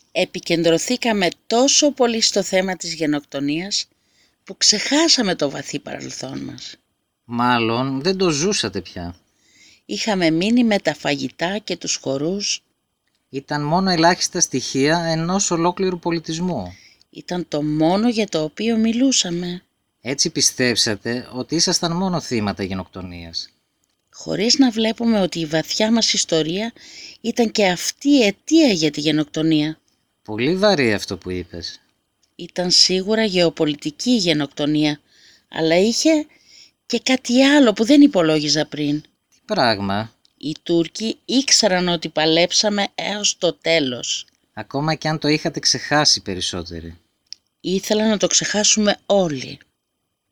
Επικεντρωθήκαμε τόσο πολύ στο θέμα της γενοκτονίας που ξεχάσαμε το βαθύ παρελθόν μας. Μάλλον δεν το ζούσατε πια. Είχαμε μείνει με τα φαγητά και τους χορούς. Ήταν μόνο ελάχιστα στοιχεία ενός ολόκληρου πολιτισμού. Ήταν το μόνο για το οποίο μιλούσαμε, Έτσι πιστέψατε ότι ήσασταν μόνο θύματα γενοκτονίας. χωρίς να βλέπουμε ότι η βαθιά μας ιστορία ήταν και αυτή η αιτία για τη γενοκτονία. Πολύ βαρύ αυτό που είπες. Ήταν σίγουρα γεωπολιτική η γενοκτονία, αλλά είχε και κάτι άλλο που δεν υπολόγιζα πριν. Τι πράγμα? Οι Τούρκοι ήξεραν ότι παλέψαμε έως το τέλος. Ακόμα κι αν το είχατε ξεχάσει περισσότεροι. Ήθελαν να το ξεχάσουμε όλοι.